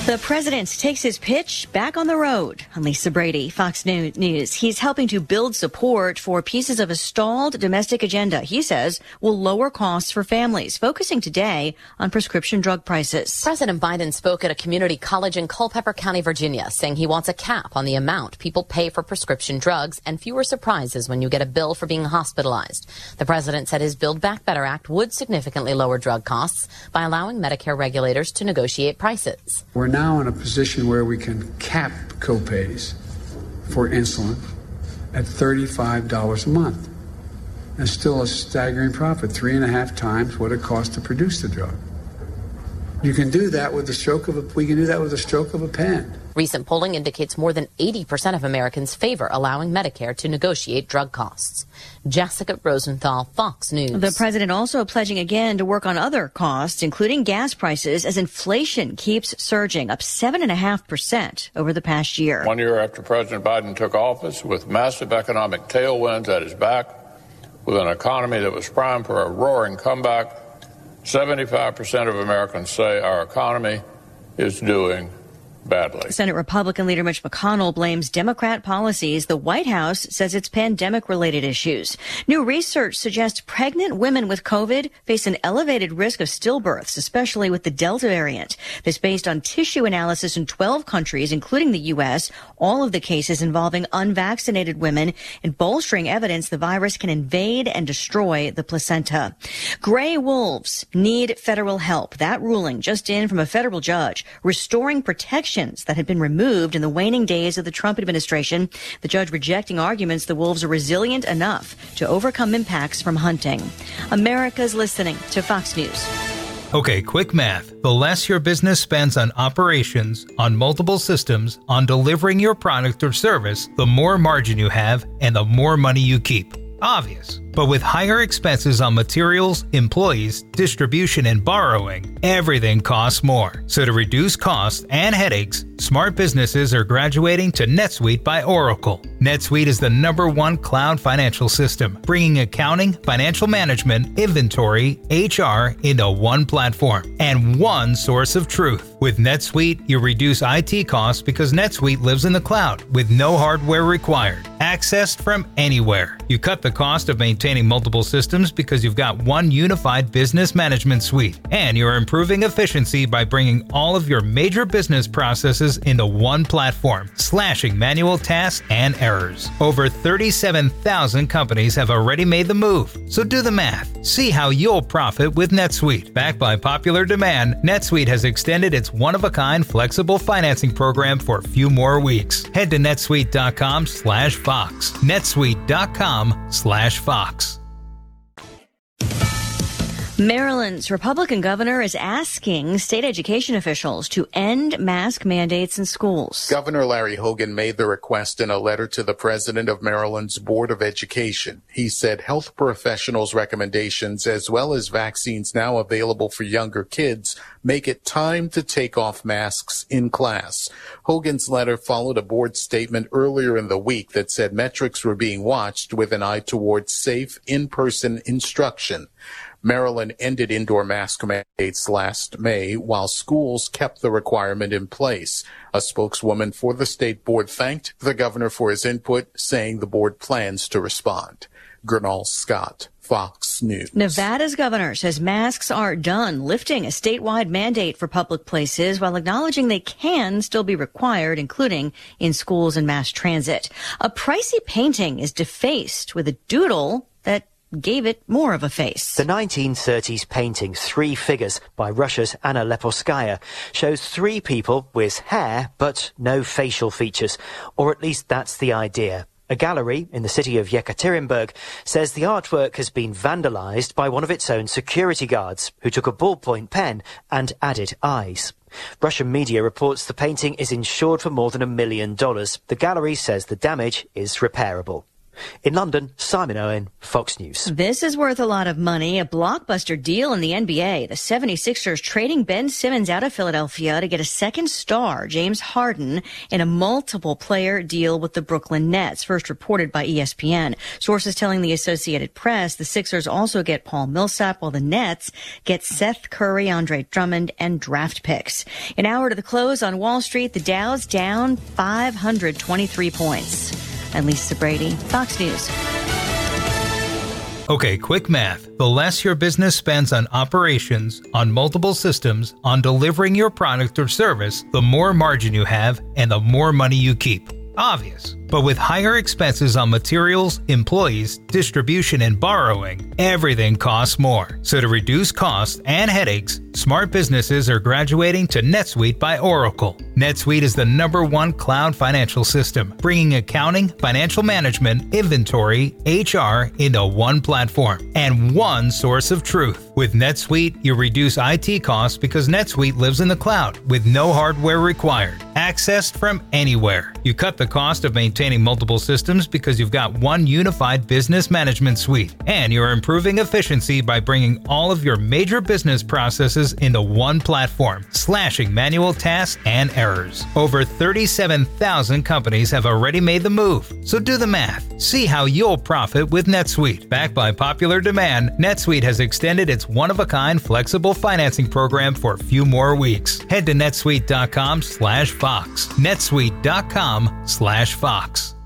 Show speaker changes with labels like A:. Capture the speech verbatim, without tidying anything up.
A: The president takes his pitch back on the road. I'm Lisa Brady, Fox News. He's helping to build support for pieces of a stalled domestic agenda he says will lower costs for families, focusing today on prescription drug prices.
B: President Biden spoke at a community college in Culpeper County, Virginia, saying he wants a cap on the amount people pay for prescription drugs and fewer surprises when you get a bill for being hospitalized. The president said his Build Back Better Act would significantly lower drug costs by allowing Medicare regulators to negotiate prices.
C: We're now in a position where we can cap copays for insulin at thirty-five dollars a month. That's still a staggering profit, three and a half times what it costs to produce the drug. You can do that with the stroke of a, we can do that with a stroke of a pen.
B: Recent polling indicates more than eighty percent of Americans favor allowing Medicare to negotiate drug costs. Jessica Rosenthal, Fox News.
A: The president also pledging again to work on other costs, including gas prices, as inflation keeps surging, up seven point five percent over the past year.
D: One year after President Biden took office, with massive economic tailwinds at his back, with an economy that was primed for a roaring comeback, seventy-five percent of Americans say our economy is doing badly.
A: Senate Republican leader Mitch McConnell blames Democrat policies. The White House says it's pandemic-related issues. New research suggests pregnant women with COVID face an elevated risk of stillbirths, especially with the Delta variant. This based on tissue analysis in twelve countries, including the U S, all of the cases involving unvaccinated women, and bolstering evidence the virus can invade and destroy the placenta. Gray wolves need federal help. That ruling just in from a federal judge, restoring protection that had been removed in the waning days of the Trump administration. The judge rejecting arguments the wolves are resilient enough to overcome impacts from hunting. America's listening to Fox News.
E: Okay, quick math. The less your business spends on operations, on multiple systems, on delivering your product or service, the more margin you have and the more money you keep. Obvious. But with higher expenses on materials, employees, distribution, and borrowing, everything costs more. So to reduce costs and headaches, smart businesses are graduating to NetSuite by Oracle. NetSuite is the number one cloud financial system, bringing accounting, financial management, inventory, H R into one platform and one source of truth. With NetSuite, you reduce I T costs because NetSuite lives in the cloud with no hardware required. Accessed from anywhere. You cut the cost of maintaining multiple systems because you've got one unified business management suite. And you're improving efficiency by bringing all of your major business processes into one platform, slashing manual tasks and errors. Over thirty-seven thousand companies have already made the move. So do the math. See how you'll profit with NetSuite. Backed by popular demand, NetSuite has extended its one-of-a-kind flexible financing program for a few more weeks. Head to netsuite.com slash Fox. netsuite.com slash Fox.
A: Maryland's Republican governor is asking state education officials to end mask mandates in schools.
F: Governor Larry Hogan made the request in a letter to the president of Maryland's Board of Education. He said health professionals' recommendations, as well as vaccines now available for younger kids, make it time to take off masks in class. Hogan's letter followed a board statement earlier in the week that said metrics were being watched with an eye towards safe in-person instruction. Maryland ended indoor mask mandates last May, while schools kept the requirement in place. A spokeswoman for the state board thanked the governor for his input, saying the board plans to respond. Gernal Scott, Fox News.
A: Nevada's governor says masks are done, lifting a statewide mandate for public places while acknowledging they can still be required, including in schools and mass transit. A pricey painting is defaced with a doodle that gave it more of a face.
G: The nineteen thirties painting Three Figures by Russia's Anna Leporskaya shows three people with hair but no facial features, or at least that's the idea. A gallery in the city of Yekaterinburg says the artwork has been vandalized by one of its own security guards, who took a ballpoint pen and added eyes. Russian media reports the painting is insured for more than a million dollars. The gallery says the damage is repairable. In London, Simon Owen, Fox News.
A: This is worth a lot of money. A blockbuster deal in the N B A. The seventy-sixers trading Ben Simmons out of Philadelphia to get a second star, James Harden, in a multiple player deal with the Brooklyn Nets, first reported by E S P N. Sources telling the Associated Press the Sixers also get Paul Millsap, while the Nets get Seth Curry, Andre Drummond, and draft picks. An hour to the close on Wall Street, the Dow's down five hundred twenty-three points. I'm Lisa Brady, Fox News.
E: Okay, quick math. The less your business spends on operations, on multiple systems, on delivering your product or service, the more margin you have and the more money you keep. Obvious. But with higher expenses on materials, employees, distribution, and borrowing, everything costs more. So to reduce costs and headaches, smart businesses are graduating to NetSuite by Oracle. NetSuite is the number one cloud financial system, bringing accounting, financial management, inventory, H R into one platform and one source of truth. With NetSuite, you reduce I T costs because NetSuite lives in the cloud with no hardware required, accessed from anywhere. You cut the cost of maintaining multiple systems because you've got one unified business management suite, and you're improving efficiency by bringing all of your major business processes into one platform, slashing manual tasks and errors. Over thirty-seven thousand companies have already made the move, so do the math. See how you'll profit with NetSuite. Backed by popular demand, NetSuite has extended its one-of-a-kind flexible financing program for a few more weeks. Head to netsuite.com slash Fox. netsuite.com slash Fox.